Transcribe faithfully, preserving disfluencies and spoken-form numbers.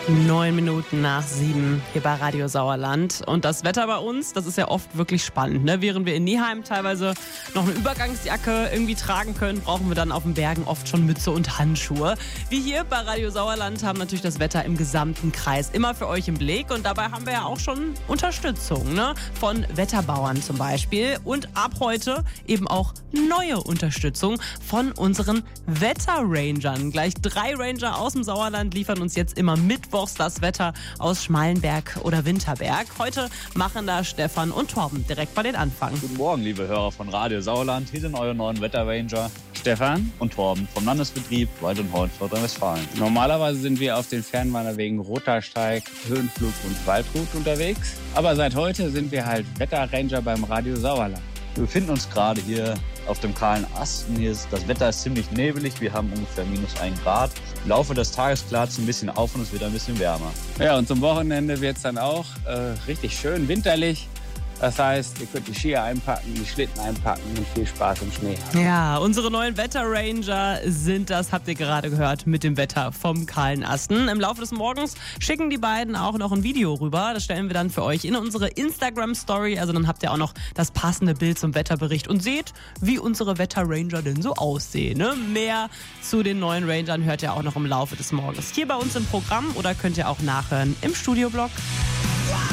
Neun Minuten nach sieben hier bei Radio Sauerland. Und das Wetter bei uns, das ist ja oft wirklich spannend, ne? Während wir in Neheim teilweise noch eine Übergangsjacke irgendwie tragen können, brauchen wir dann auf den Bergen oft schon Mütze und Handschuhe. Wir hier bei Radio Sauerland haben natürlich das Wetter im gesamten Kreis immer für euch im Blick. Und dabei haben wir ja auch schon Unterstützung, ne? Von Wetterbauern zum Beispiel. Und ab heute eben auch neue Unterstützung von unseren Wetterrangern. Gleich drei Ranger aus dem Sauerland liefern uns jetzt immer mittwochs das Wetter aus Schmallenberg oder Winterberg. Heute machen da Stefan und Torben direkt bei den Anfang. Guten Morgen, liebe Hörer von Radio Sauerland. Hier sind eure neuen Wetterranger Stefan und Torben vom Landesbetrieb Wald- und Horn Nordrhein-Westfalen. Normalerweise sind wir auf den Fernwanderwegen Rotersteig, Höhenflug und Waldrut unterwegs. Aber seit heute sind wir halt Wetterranger beim Radio Sauerland. Wir befinden uns gerade hier auf dem kahlen Asten. Hier ist, das Wetter ist ziemlich nebelig. Wir haben ungefähr minus ein Grad. Im Laufe des Tages klart es ein bisschen auf und es wird ein bisschen wärmer. Ja, und zum Wochenende wird es dann auch äh, richtig schön winterlich. Das heißt, ihr könnt die Skier einpacken, die Schlitten einpacken und viel Spaß im Schnee haben. Ja, unsere neuen Wetterranger sind das, habt ihr gerade gehört, mit dem Wetter vom kahlen Asten. Im Laufe des Morgens schicken die beiden auch noch ein Video rüber. Das stellen wir dann für euch in unsere Instagram-Story. Also dann habt ihr auch noch das passende Bild zum Wetterbericht und seht, wie unsere Wetterranger denn so aussehen. Ne? Mehr zu den neuen Rangern hört ihr auch noch im Laufe des Morgens hier bei uns im Programm oder könnt ihr auch nachhören im Studioblog.